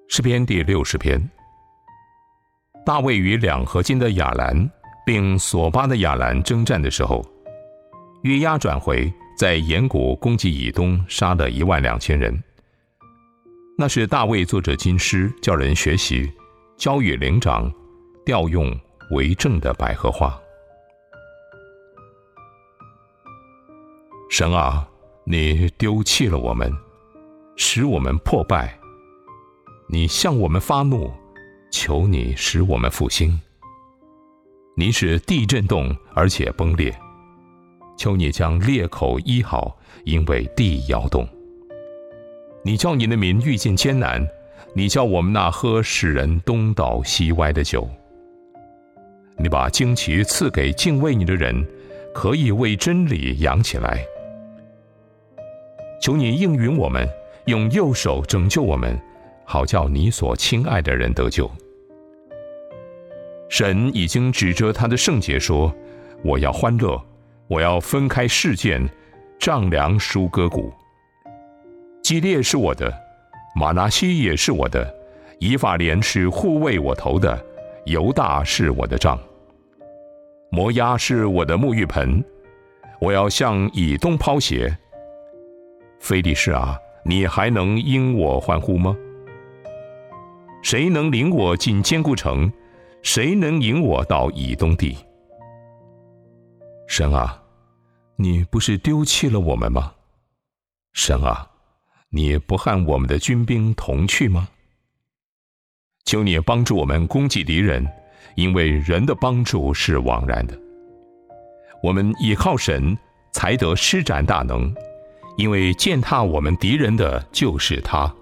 诗篇第60篇。大卫与两河间的亚兰并索巴的亚兰征战的时候，约押转回，在岩谷攻击以东，杀了12000人。那是大卫作着金诗，叫人学习，交与灵长，调用为正的百合花。神啊，你丢弃了我们，使我们破败。你向我们发怒，求你使我们复兴。你使地震动，而且崩裂，求你将裂口医好，因为地摇动。你叫你的民遇见艰难，你叫我们那喝使人东倒西歪的酒。你把旌旗赐给敬畏你的人，可以为真理扬起来。求你应允我们，用右手拯救我们，好叫你所亲爱的人得救。神已经指着他的圣洁说，我要欢乐，我要分开事件，丈量收割谷。基列是我的，马拿西也是我的，以法莲是护卫我头的，犹大是我的杖，摩押是我的沐浴盆，我要向以东抛鞋。非利士啊，你还能因我欢呼吗？谁能领我进坚固城？谁能引我到以东地？神啊，你不是丢弃了我们吗？神啊，你不和我们的军兵同去吗？求你帮助我们攻击敌人，因为人的帮助是枉然的。我们倚靠神，才得施展大能，因为践踏我们敌人的就是他。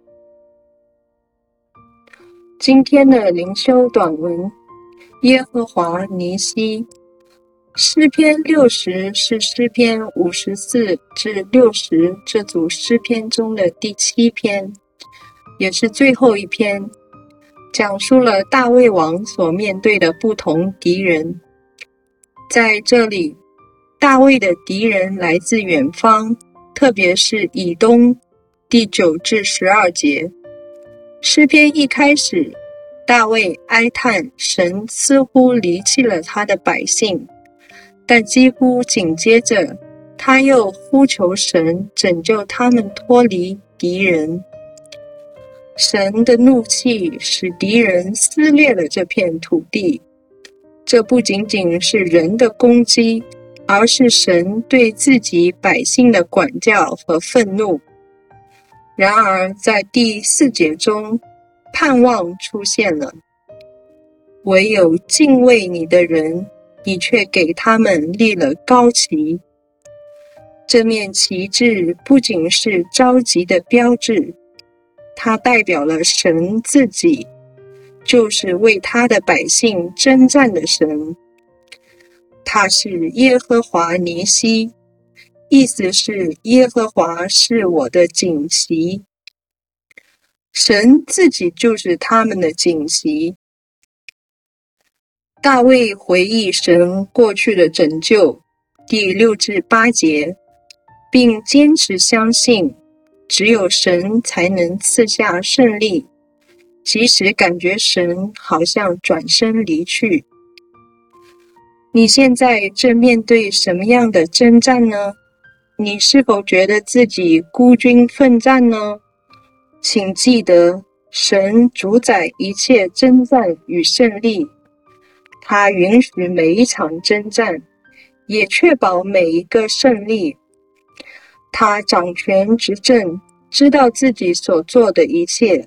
今天的灵修短文，耶和华尼西。诗篇60是诗篇54至60这组诗篇中的第7篇，也是最后一篇，讲述了大卫王所面对的不同敌人。在这里，大卫的敌人来自远方，特别是以东，第9至12节。诗篇一开始，大卫哀叹神似乎离弃了他的百姓，但几乎紧接着，他又呼求神拯救他们脱离敌人。神的怒气使敌人撕裂了这片土地，这不仅仅是人的攻击，而是神对自己百姓的管教和愤怒。然而在第4节中，盼望出现了，唯有敬畏你的人，你却给他们立了高旗。这面旗帜不仅是召集的标志，它代表了神自己，就是为他的百姓征战的神。他是耶和华尼西，意思是耶和华是我的锦旗。神自己就是他们的锦旗。大卫回忆神过去的拯救，第6至8节，并坚持相信，只有神才能赐下胜利，即使感觉神好像转身离去。你现在正面对什么样的征战呢？你是否觉得自己孤军奋战呢？请记得，神主宰一切征战与胜利，他允许每一场征战，也确保每一个胜利。他掌权执政，知道自己所做的一切。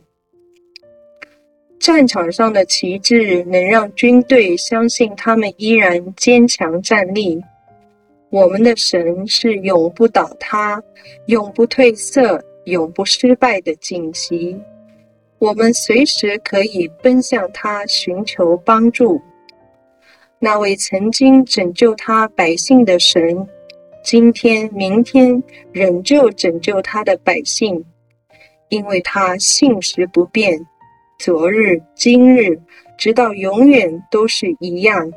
战场上的旗帜能让军队相信他们依然坚强站立。我们的神是永不倒塌、永不褪色、永不失败的锦旗。我们随时可以奔向他寻求帮助。那位曾经拯救他百姓的神，今天、明天仍旧拯救他的百姓，因为他信实不变，昨日、今日，直到永远都是一样。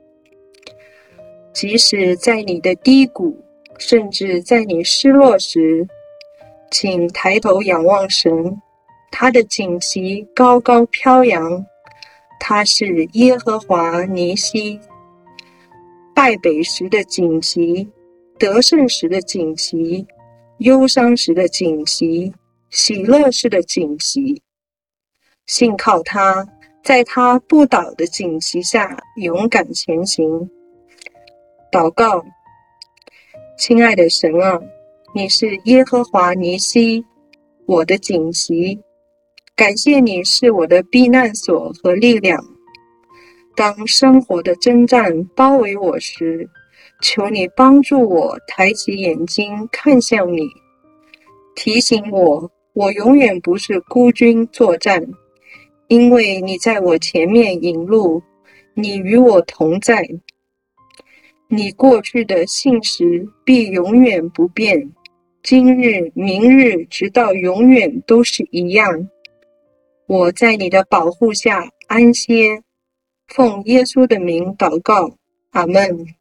即使在你的低谷，甚至在你失落时，请抬头仰望神， 他的锦旗高高飘扬，他是耶和华尼西。败北时的锦旗，得胜时的锦旗，忧伤时的锦旗，喜乐时的锦旗。信靠他，在他不倒的锦旗下勇敢前行。祷告，亲爱的神啊，你是耶和华尼西，我的锦旗。感谢你是我的避难所和力量。当生活的征战包围我时，求你帮助我抬起眼睛看向你，提醒我，我永远不是孤军作战，因为你在我前面引路，你与我同在。你过去的信实必永远不变，今日、明日，直到永远都是一样。我在你的保护下安歇，奉耶稣的名祷告，阿们。